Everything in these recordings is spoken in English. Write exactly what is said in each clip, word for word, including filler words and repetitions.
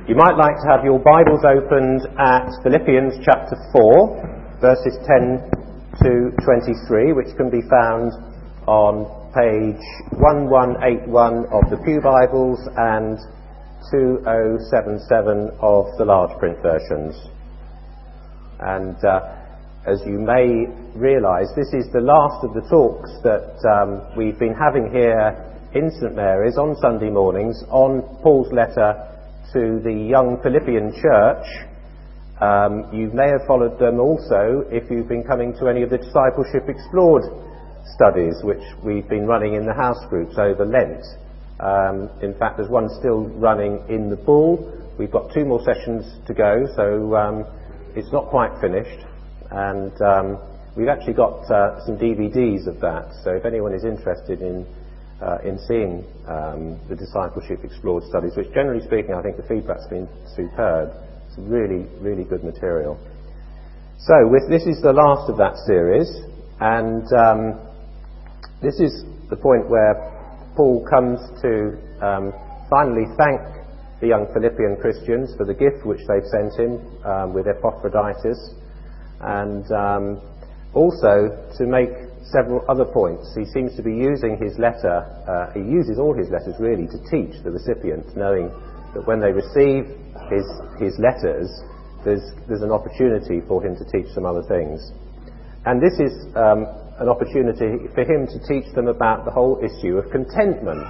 You might like to have your Bibles opened at Philippians chapter four, verses ten to twenty-three, which can be found on page eleven eighty-one of the Pew Bibles and two thousand seventy-seven of the large print versions. And uh, as you may realise, this is the last of the talks that um, we've been having here in St Mary's on Sunday mornings on Paul's letter to the young Philippian church. Um, you may have followed them also if you've been coming to any of the Discipleship Explored studies, which we've been running in the house groups over Lent. Um, in fact, there's one still running in the Bull. We've got two more sessions to go, so um, it's not quite finished. And um, we've actually got uh, some D V Ds of that, so if anyone is interested in Uh, in seeing um, the Discipleship Explored studies, which generally speaking I think the feedback's been superb. It's really, really good material. So with, this is the last of that series, and um, this is the point where Paul comes to um, finally thank the young Philippian Christians for the gift which they've sent him um, with Epaphroditus, and um, also to make several other points. He seems to be using his letter, uh, he uses all his letters really to teach the recipient, knowing that when they receive his his letters, there's, there's an opportunity for him to teach some other things. And this is um, an opportunity for him to teach them about the whole issue of contentment.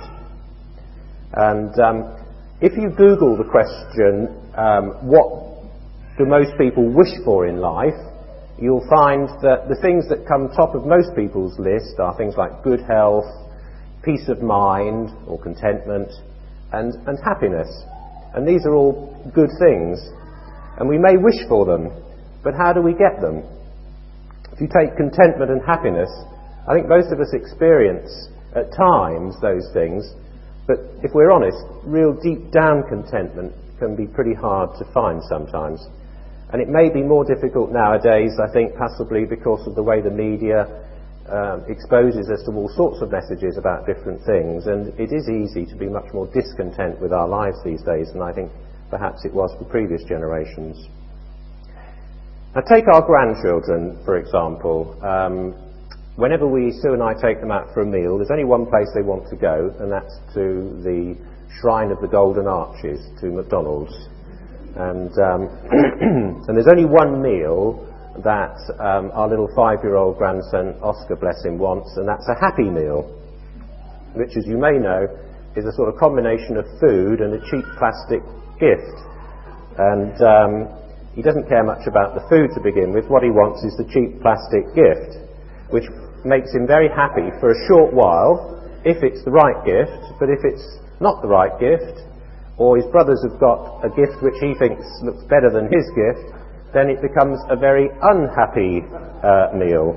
And um, if you Google the question, um, what do most people wish for in life, you'll find that the things that come top of most people's list are things like good health, peace of mind or contentment, and, and happiness. And these are all good things. And we may wish for them, but how do we get them? If you take contentment and happiness, I think most of us experience at times those things, but if we're honest, real deep down contentment can be pretty hard to find sometimes. And it may be more difficult nowadays, I think, possibly because of the way the media um, exposes us to all sorts of messages about different things. And it is easy to be much more discontent with our lives these days than I think perhaps it was for previous generations. Now take our grandchildren, for example. Um, whenever we, Sue and I, take them out for a meal, there's only one place they want to go, and that's to the Shrine of the Golden Arches, to McDonald's. And um, and there's only one meal that um, our little five-year-old grandson, Oscar, bless him, wants, and that's a Happy Meal, which, as you may know, is a sort of combination of food and a cheap plastic gift. And um, he doesn't care much about the food to begin with. What he wants is the cheap plastic gift, which makes him very happy for a short while, if it's the right gift. But if it's not the right gift, or his brothers have got a gift which he thinks looks better than his gift, then it becomes a very unhappy uh, meal.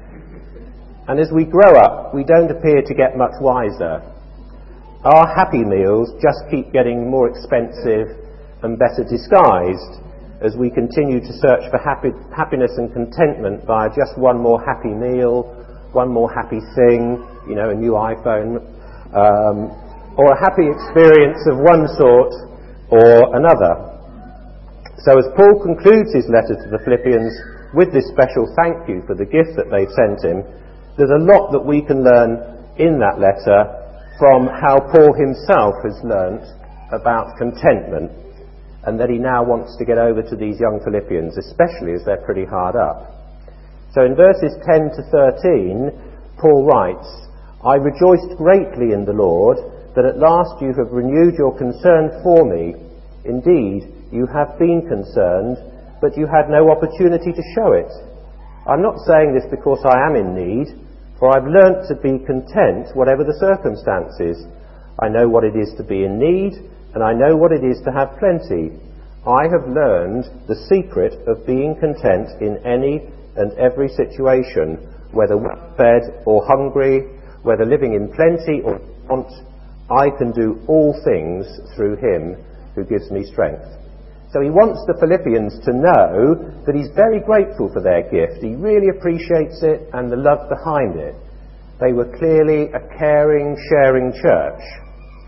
And as we grow up, we don't appear to get much wiser. Our happy meals just keep getting more expensive and better disguised as we continue to search for happy, happiness and contentment via just one more happy meal, one more happy thing, you know, a new iPhone, um, or a happy experience of one sort or another. So as Paul concludes his letter to the Philippians with this special thank you for the gift that they've sent him, there's a lot that we can learn in that letter from how Paul himself has learnt about contentment, and that he now wants to get over to these young Philippians, especially as they're pretty hard up. So in verses ten to thirteen, Paul writes, "I rejoiced greatly in the Lord that at last you have renewed your concern for me. Indeed, you have been concerned, but you had no opportunity to show it. I'm not saying this because I am in need, for I've learnt to be content whatever the circumstances. I know what it is to be in need, and I know what it is to have plenty. I have learned the secret of being content in any and every situation, whether well-fed or hungry, whether living in plenty or want. I can do all things through him who gives me strength." So he wants the Philippians to know that he's very grateful for their gift. He really appreciates it and the love behind it. They were clearly a caring, sharing church.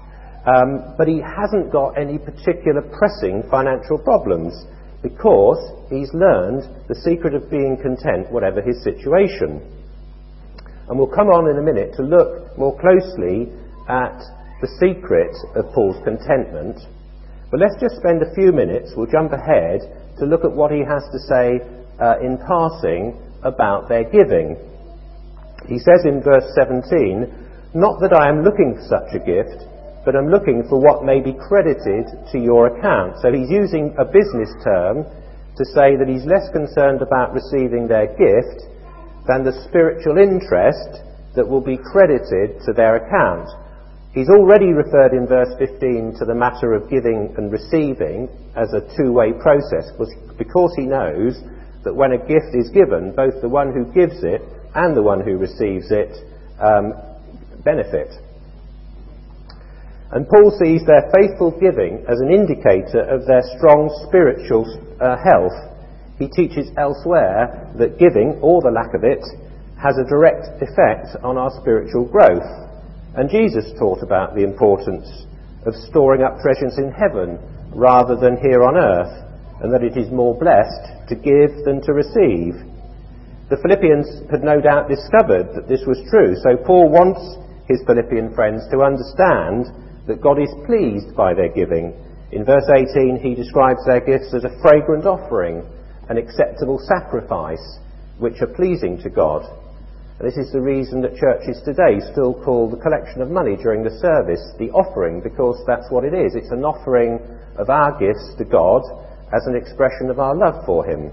Um, but he hasn't got any particular pressing financial problems because he's learned the secret of being content whatever his situation. And we'll come on in a minute to look more closely at the secret of Paul's contentment. But let's just spend a few minutes, we'll jump ahead, to look at what he has to say uh, in passing about their giving. He says in verse seventeen, "Not that I am looking for such a gift, but I'm looking for what may be credited to your account." So he's using a business term to say that he's less concerned about receiving their gift than the spiritual interest that will be credited to their account. He's already referred in verse fifteen to the matter of giving and receiving as a two-way process, because he knows that when a gift is given, both the one who gives it and the one who receives it um, benefit. And Paul sees their faithful giving as an indicator of their strong spiritual uh, health. He teaches elsewhere that giving, or the lack of it, has a direct effect on our spiritual growth. And Jesus taught about the importance of storing up treasures in heaven rather than here on earth, and that it is more blessed to give than to receive. The Philippians had no doubt discovered that this was true, so Paul wants his Philippian friends to understand that God is pleased by their giving. In verse eighteen, he describes their gifts as a fragrant offering, an acceptable sacrifice, which are pleasing to God. And this is the reason that churches today still call the collection of money during the service the offering, because that's what it is. It's an offering of our gifts to God as an expression of our love for him.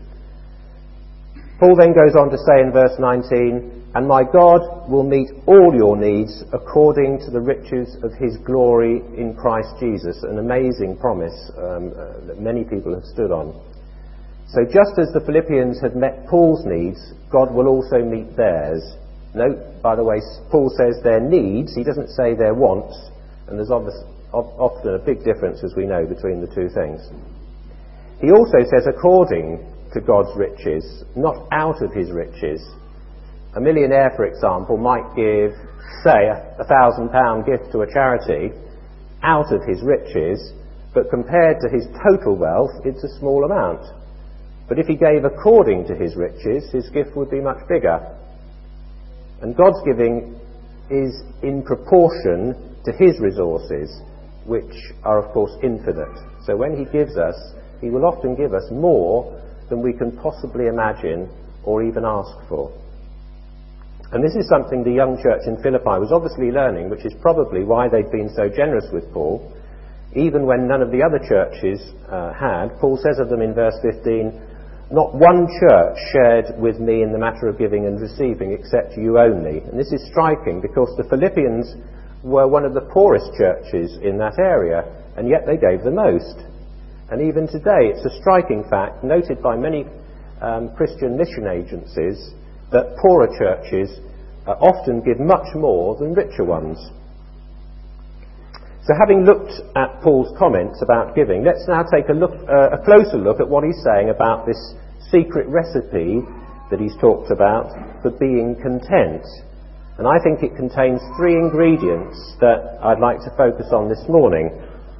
Paul then goes on to say in verse nineteen, "And my God will meet all your needs according to the riches of his glory in Christ Jesus." An amazing promise um, uh, that many people have stood on. So just as the Philippians had met Paul's needs, God will also meet theirs. Note, by the way, Paul says their needs, he doesn't say their wants, and there's obvious, often a big difference, as we know, between the two things. He also says according to God's riches, not out of his riches. A millionaire, for example, might give, say, a thousand pound gift to a charity out of his riches, but compared to his total wealth, it's a small amount. But if he gave according to his riches, his gift would be much bigger. And God's giving is in proportion to his resources, which are, of course, infinite. So when he gives us, he will often give us more than we can possibly imagine or even ask for. And this is something the young church in Philippi was obviously learning, which is probably why they'd been so generous with Paul. Even when none of the other churches uh, had, Paul says of them in verse fifteen, "Not one church shared with me in the matter of giving and receiving except you only." And this is striking because the Philippians were one of the poorest churches in that area, and yet they gave the most. And even today it's a striking fact, noted by many um, Christian mission agencies, that poorer churches uh, often give much more than richer ones. So having looked at Paul's comments about giving, let's now take a, look, uh, a closer look at what he's saying about this secret recipe that he's talked about for being content. And I think it contains three ingredients that I'd like to focus on this morning.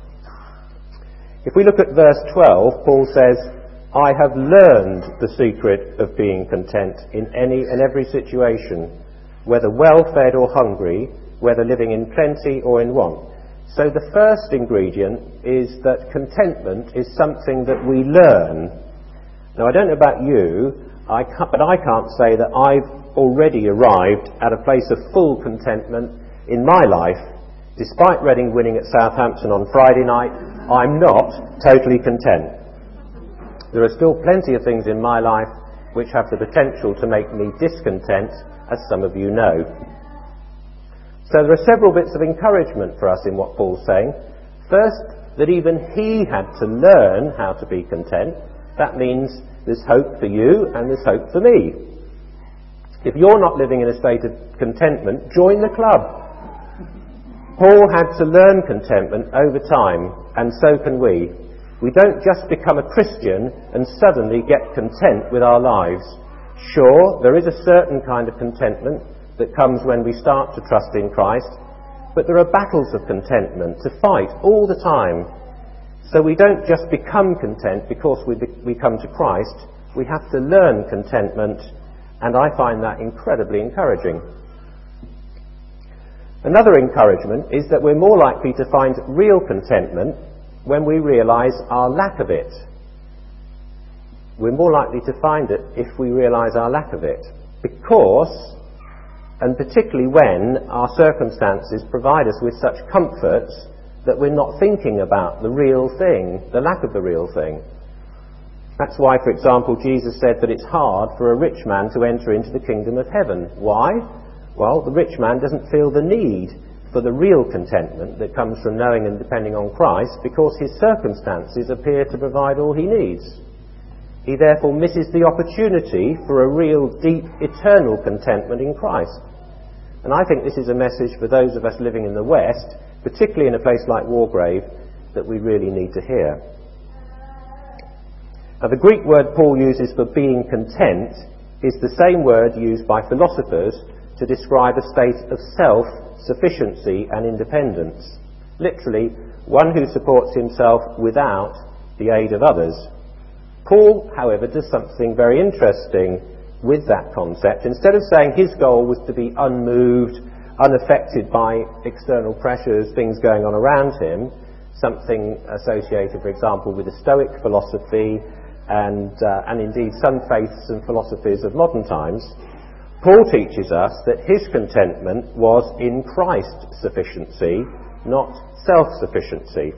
If we look at verse twelve, Paul says, "I have learned the secret of being content in any and every situation, whether well-fed or hungry, whether living in plenty or in want." So the first ingredient is that contentment is something that we learn. Now, I don't know about you, I can't, but I can't say that I've already arrived at a place of full contentment in my life. Despite Reading winning at Southampton on Friday night, I'm not totally content. There are still plenty of things in my life which have the potential to make me discontent, as some of you know. So there are several bits of encouragement for us in what Paul's saying. First, that even he had to learn how to be content. That means there's hope for you and there's hope for me. If you're not living in a state of contentment, join the club. Paul had to learn contentment over time, and so can we. We don't just become a Christian and suddenly get content with our lives. Sure, there is a certain kind of contentment that comes when we start to trust in Christ, But there are battles of contentment to fight all the time. So we don't just become content because we, be- we come to Christ. We have to learn contentment, and I find that incredibly encouraging. Another encouragement is that we're more likely to find real contentment when we realise our lack of it. We're more likely to find it if we realise our lack of it. Because, and particularly when our circumstances provide us with such comforts that we're not thinking about the real thing, the lack of the real thing. That's why, for example, Jesus said that it's hard for a rich man to enter into the kingdom of heaven. Why? Well, the rich man doesn't feel the need for the real contentment that comes from knowing and depending on Christ because his circumstances appear to provide all he needs. He therefore misses the opportunity for a real, deep, eternal contentment in Christ. And I think this is a message for those of us living in the West, particularly in a place like Wargrave, that we really need to hear. Now, the Greek word Paul uses for being content is the same word used by philosophers to describe a state of self-sufficiency and independence. Literally, one who supports himself without the aid of others. Paul, however, does something very interesting with that concept. Instead of saying his goal was to be unmoved, unaffected by external pressures, things going on around him, something associated, for example, with the Stoic philosophy and, uh, and indeed some faiths and philosophies of modern times, Paul teaches us that his contentment was in Christ's sufficiency, not self-sufficiency.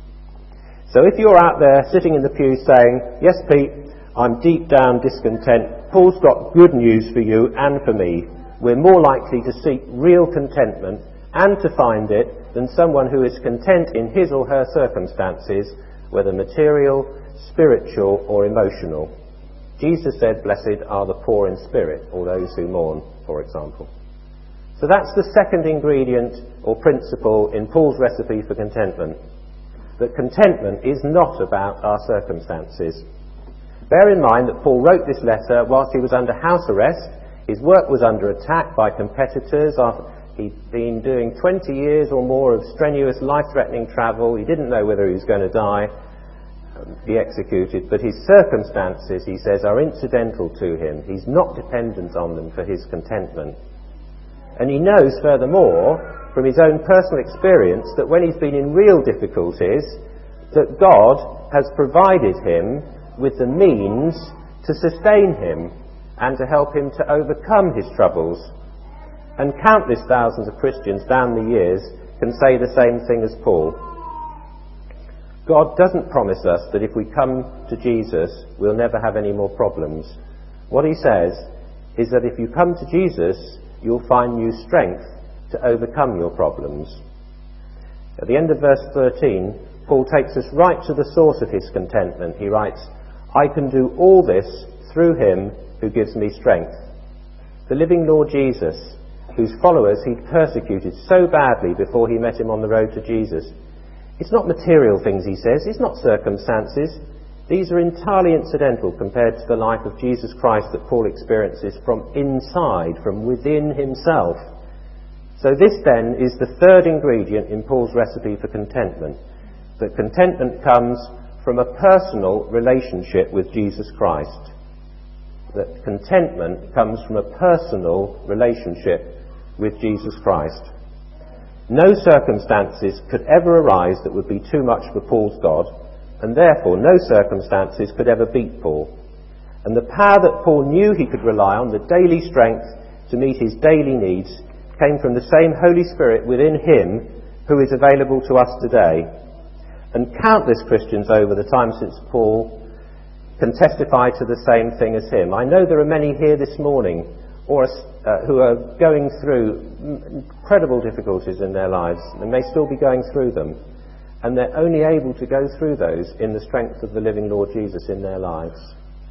So if you're out there sitting in the pew saying, yes, Pete, I'm deep down discontent, Paul's got good news for you and for me. We're more likely to seek real contentment and to find it than someone who is content in his or her circumstances, whether material, spiritual or emotional. Jesus said, blessed are the poor in spirit, or those who mourn, for example. So that's the second ingredient or principle in Paul's recipe for contentment. That contentment is not about our circumstances. Bear in mind that Paul wrote this letter whilst he was under house arrest. His work was under attack by competitors. He'd been doing twenty years or more of strenuous, life-threatening travel. He didn't know whether he was going to die, be executed, but his circumstances, he says, are incidental to him. He's not dependent on them for his contentment. And he knows, furthermore, from his own personal experience, that when he's been in real difficulties, that God has provided him with the means to sustain him and to help him to overcome his troubles. And countless thousands of Christians down the years can say the same thing as Paul. God doesn't promise us that if we come to Jesus, we'll never have any more problems. What he says is that if you come to Jesus, you'll find new strength to overcome your problems. At the end of verse thirteen, Paul takes us right to the source of his contentment. He writes, I can do all this through him who gives me strength. The living Lord Jesus, whose followers he'd persecuted so badly before he met him on the road to Jesus. It's not material things, he says. It's not circumstances. These are entirely incidental compared to the life of Jesus Christ that Paul experiences from inside, from within himself. So this then is the third ingredient in Paul's recipe for contentment. That contentment comes from a personal relationship with Jesus Christ. That contentment comes from a personal relationship with Jesus Christ. No circumstances could ever arise that would be too much for Paul's God, and therefore no circumstances could ever beat Paul. And the power that Paul knew he could rely on, the daily strength to meet his daily needs, came from the same Holy Spirit within him who is available to us today. And countless Christians over the time since Paul can testify to the same thing as him. I know there are many here this morning or uh, who are going through incredible difficulties in their lives and may still be going through them. And they're only able to go through those in the strength of the living Lord Jesus in their lives.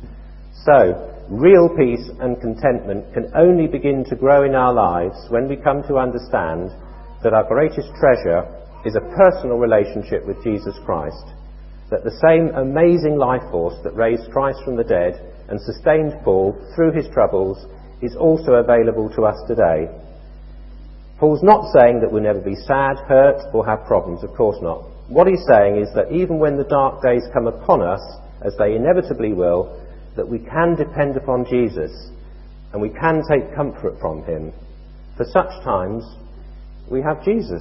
So, real peace and contentment can only begin to grow in our lives when we come to understand that our greatest treasure is a personal relationship with Jesus Christ. That the same amazing life force that raised Christ from the dead and sustained Paul through his troubles is also available to us today. Paul's not saying that we'll never be sad, hurt, or have problems. Of course not. What he's saying is that even when the dark days come upon us, as they inevitably will, that we can depend upon Jesus and we can take comfort from him. For such times, we have Jesus.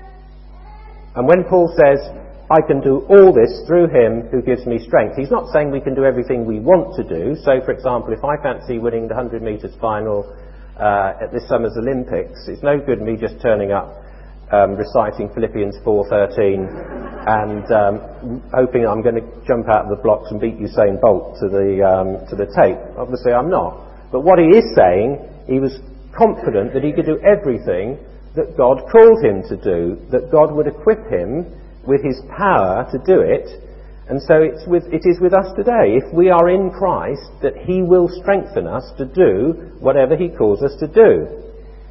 And when Paul says, I can do all this through him who gives me strength, he's not saying we can do everything we want to do. So, for example, if I fancy winning the one hundred metres final uh, at this summer's Olympics, it's no good me just turning up um, reciting Philippians four thirteen and um, hoping I'm going to jump out of the blocks and beat Usain Bolt to the, um, to the tape. Obviously I'm not. But what he is saying, he was confident that he could do everything that God called him to do, that God would equip him with his power to do it. And so it's with, it is with us today. If we are in Christ, that he will strengthen us to do whatever he calls us to do.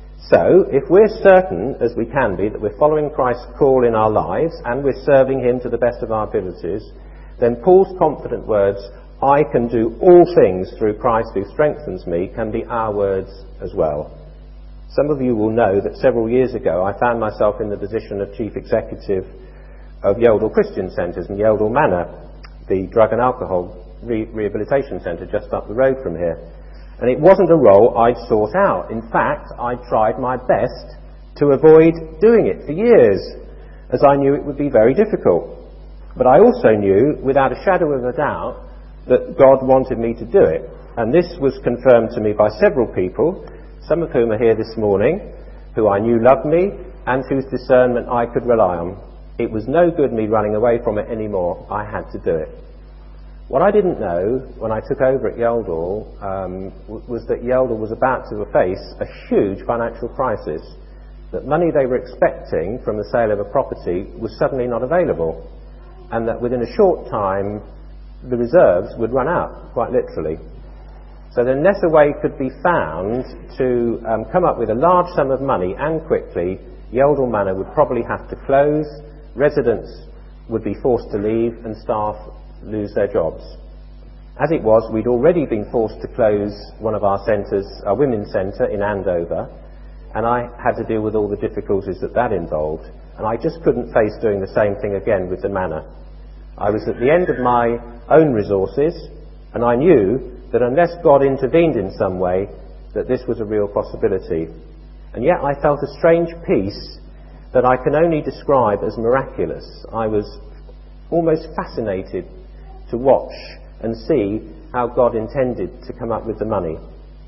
So, if we're certain, as we can be, that we're following Christ's call in our lives and we're serving him to the best of our abilities, then Paul's confident words, I can do all things through Christ who strengthens me, can be our words as well. Some of you will know that several years ago I found myself in the position of Chief Executive of Yeldal Christian Centres in Yeldal Manor, the drug and alcohol re- rehabilitation centre just up the road from here. And it wasn't a role I'd sought out. In fact, I tried my best to avoid doing it for years, as I knew it would be very difficult. But I also knew, without a shadow of a doubt, that God wanted me to do it. And this was confirmed to me by several people, some of whom are here this morning, who I knew loved me and whose discernment I could rely on. It was no good me running away from it anymore. I had to do it. What I didn't know when I took over at Yeldal um, was that Yeldal was about to face a huge financial crisis, that money they were expecting from the sale of a property was suddenly not available, and that within a short time the reserves would run out, quite literally. So that unless a way could be found to um, come up with a large sum of money and quickly, Yeldal Manor would probably have to close, residents would be forced to leave, and staff lose their jobs. As it was, we'd already been forced to close one of our centres, our women's centre in Andover, and I had to deal with all the difficulties that that involved, and I just couldn't face doing the same thing again with the manor. I was at the end of my own resources, and I knew that unless God intervened in some way, that this was a real possibility. And yet I felt a strange peace that I can only describe as miraculous. I was almost fascinated to watch and see how God intended to come up with the money.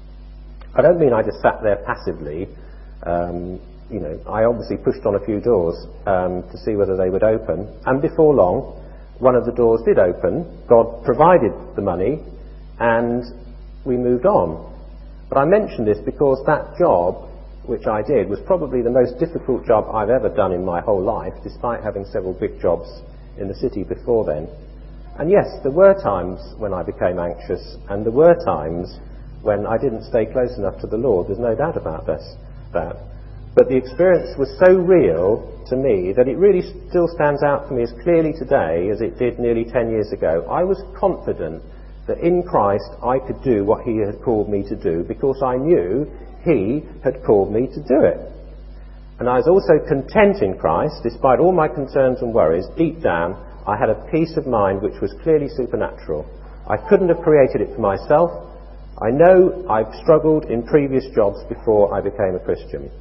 I don't mean I just sat there passively. Um, you know, I obviously pushed on a few doors um, to see whether they would open, and before long, one of the doors did open. God provided the money, and we moved on. But I mention this because that job, which I did, was probably the most difficult job I've ever done in my whole life, despite having several big jobs in the city before then. And yes, there were times when I became anxious, and there were times when I didn't stay close enough to the Lord. There's no doubt about this, that. But the experience was so real to me that it really still stands out for me as clearly today as it did nearly ten years ago. I was confident that in Christ I could do what he had called me to do, because I knew he had called me to do it. And I was also content in Christ, despite all my concerns and worries. Deep down, I had a peace of mind which was clearly supernatural. I couldn't have created it for myself. I know I've struggled in previous jobs before I became a Christian.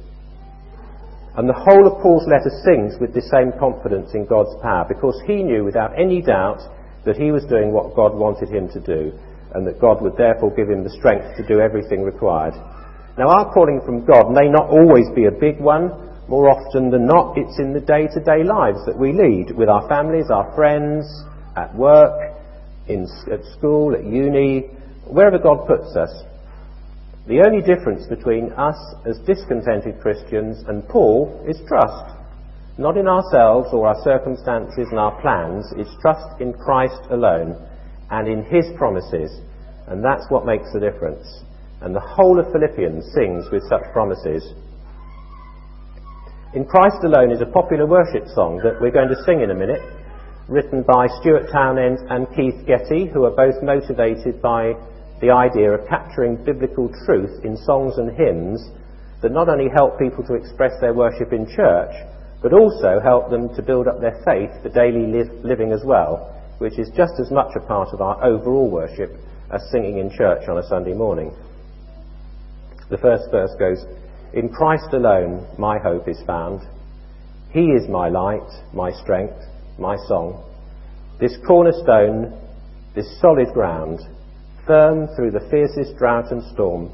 And the whole of Paul's letter sings with the same confidence in God's power, because he knew without any doubt that he was doing what God wanted him to do, and that God would therefore give him the strength to do everything required. Now, our calling from God may not always be a big one. More often than not, it's in the day-to-day lives that we lead, with our families, our friends, at work, in, at school, at uni, wherever God puts us. The only difference between us as discontented Christians and Paul is trust. Not in ourselves or our circumstances and our plans. It's trust in Christ alone and in his promises. And that's what makes the difference. And the whole of Philippians sings with such promises. In Christ Alone is a popular worship song that we're going to sing in a minute, written by Stuart Townend and Keith Getty, who are both motivated by the idea of capturing biblical truth in songs and hymns that not only help people to express their worship in church, but also help them to build up their faith for daily live, living as well, which is just as much a part of our overall worship as singing in church on a Sunday morning. The first verse goes, "In Christ alone my hope is found. He is my light, my strength, my song. This cornerstone, this solid ground, firm through the fiercest drought and storm."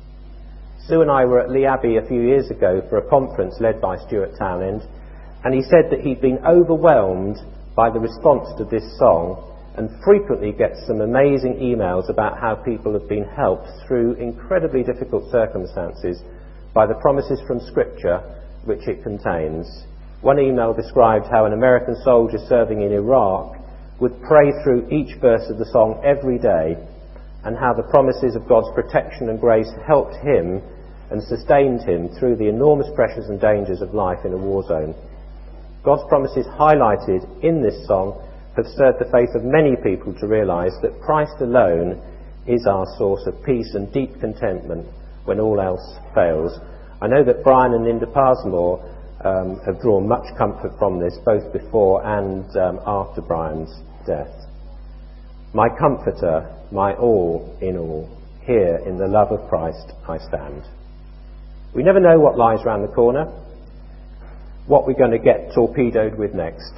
Sue and I were at Lee Abbey a few years ago for a conference led by Stuart Townend, and he said that he'd been overwhelmed by the response to this song and frequently gets some amazing emails about how people have been helped through incredibly difficult circumstances by the promises from Scripture which it contains. One email described how an American soldier serving in Iraq would pray through each verse of the song every day, and how the promises of God's protection and grace helped him and sustained him through the enormous pressures and dangers of life in a war zone. God's promises highlighted in this song have stirred the faith of many people to realise that Christ alone is our source of peace and deep contentment when all else fails. I know that Brian and Linda Parsmore um, have drawn much comfort from this, both before and um, after Brian's death. My comforter, my all in all, here in the love of Christ I stand. We never know what lies round the corner, what we're going to get torpedoed with next.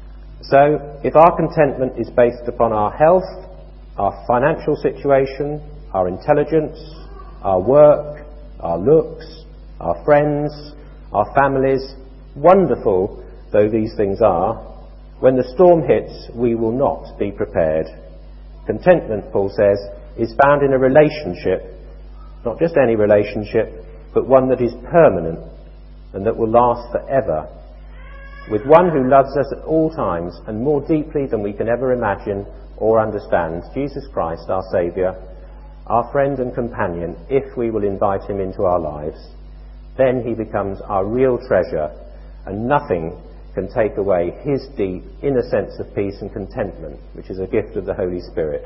So, if our contentment is based upon our health, our financial situation, our intelligence, our work, our looks, our friends, our families, wonderful though these things are, when the storm hits, we will not be prepared. Contentment, Paul says, is found in a relationship, not just any relationship, but one that is permanent and that will last forever, with one who loves us at all times and more deeply than we can ever imagine or understand, Jesus Christ, our Saviour, our friend and companion, if we will invite him into our lives. Then he becomes our real treasure, and nothing can take away his deep inner sense of peace and contentment, which is a gift of the Holy Spirit.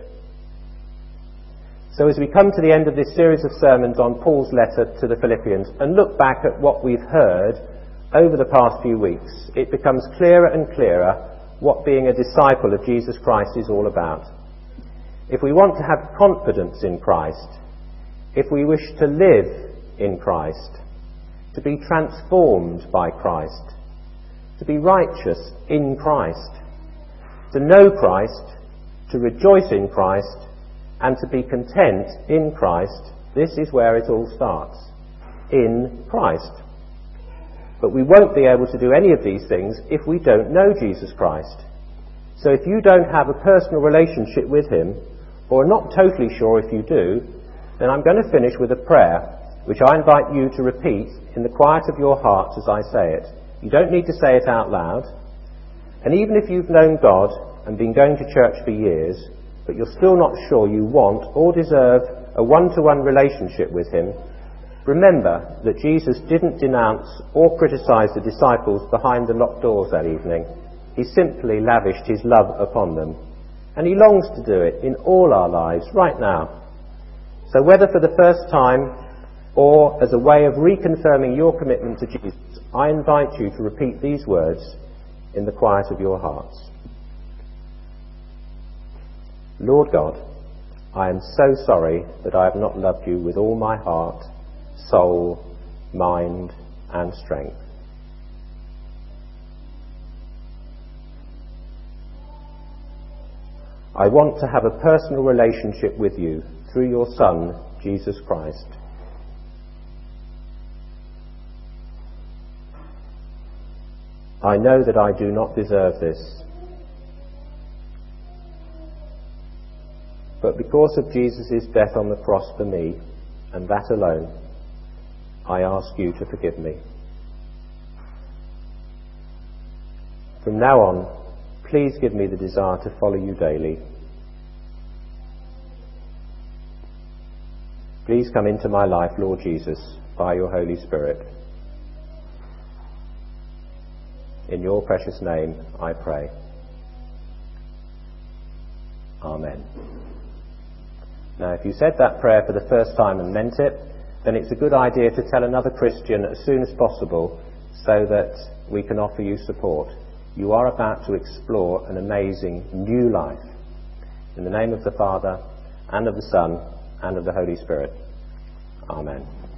So as we come to the end of this series of sermons on Paul's letter to the Philippians and look back at what we've heard over the past few weeks, it becomes clearer and clearer what being a disciple of Jesus Christ is all about. If we want to have confidence in Christ, if we wish to live in Christ, to be transformed by Christ, to be righteous in Christ, to know Christ, to rejoice in Christ, and to be content in Christ, this is where it all starts, in Christ. But we won't be able to do any of these things if we don't know Jesus Christ. So if you don't have a personal relationship with him, or are not totally sure if you do, then I'm going to finish with a prayer, which I invite you to repeat in the quiet of your heart as I say it. You don't need to say it out loud. And even if you've known God and been going to church for years, but you're still not sure you want or deserve a one-to-one relationship with him, remember that Jesus didn't denounce or criticize the disciples behind the locked doors that evening. He simply lavished his love upon them. And he longs to do it in all our lives right now. So whether for the first time or as a way of reconfirming your commitment to Jesus, I invite you to repeat these words in the quiet of your hearts. Lord God, I am so sorry that I have not loved you with all my heart, soul, mind, and strength. I want to have a personal relationship with you through your Son, Jesus Christ. I know that I do not deserve this, but because of Jesus' death on the cross for me, and that alone, I ask you to forgive me. From now on, please give me the desire to follow you daily. Please come into my life, Lord Jesus, by your Holy Spirit. In your precious name, I pray. Amen. Now, if you said that prayer for the first time and meant it, then it's a good idea to tell another Christian as soon as possible so that we can offer you support. You are about to explore an amazing new life. In the name of the Father, and of the Son, and of the Holy Spirit. Amen.